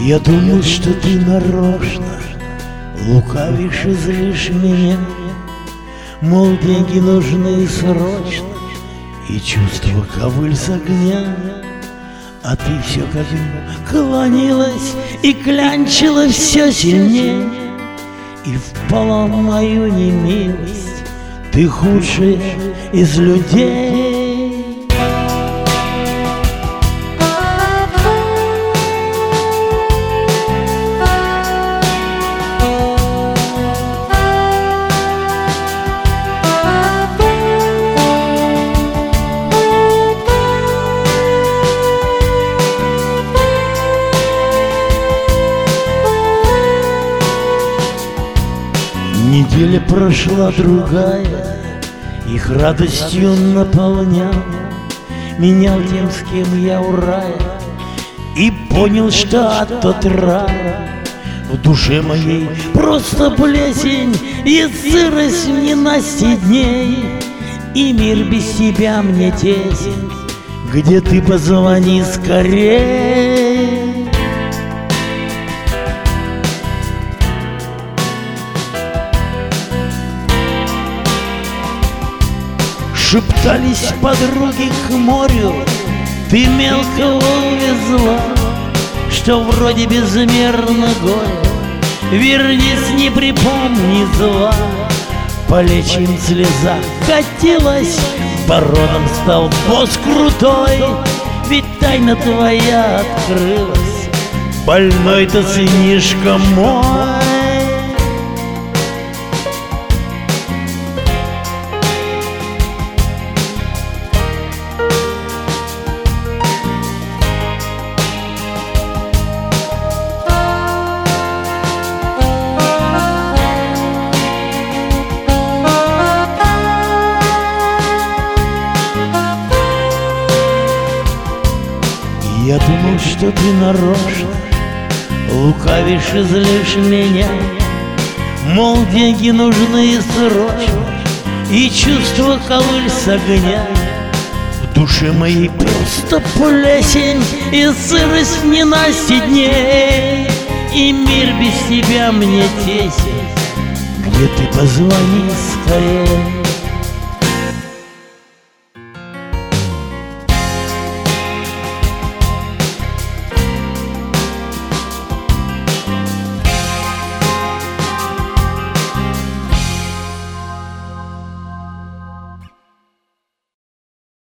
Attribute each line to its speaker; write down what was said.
Speaker 1: Я думал, что ты нарочно лукавишь и злишь меня, мол, деньги нужны срочно, и чувство ковыль с огня. А ты все как клонилась и клянчила все сильнее, и впала в мою немилость. Ты худшая из людей. Неделя прошла другая, их радостью наполнял, менял тем, с кем я у рая, и понял, что от тот рай в душе моей просто плесень и сырость в ненастье дней, и мир без тебя мне тесен. Где ты, позвони скорей. Шептались подруги к морю, ты мелко увезла, что вроде безмерно горе. Вернись, не припомни зла. Полечим слеза катилась, бородом стал босс крутой, ведь тайна твоя открылась, больной ты сынишка мой. Я думал, что ты нарочно лукавишь и злишь меня, мол, деньги нужны срочно, и чувство ковыль с огня. В душе моей просто плесень и сырость в ненастье дней, и мир без тебя мне тесен. Где ты, позвони скорее.